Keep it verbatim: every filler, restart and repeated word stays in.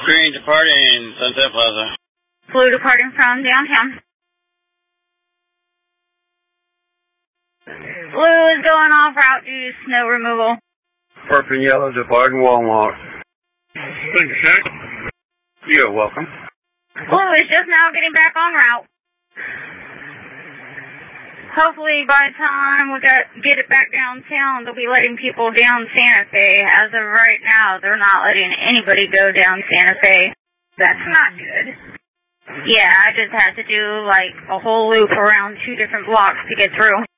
Green departing Sunset Plaza. Blue departing from downtown. Blue is going off route due to snow removal. Purple and yellow departing Walmart. Thank you, sir. You're welcome. Blue is just now getting back on route. Hopefully by the time we got, get it back downtown, they'll be letting people down Santa Fe. As of right now, they're not letting anybody go down Santa Fe. That's not good. Yeah, I just had to do like a whole loop around two different blocks to get through.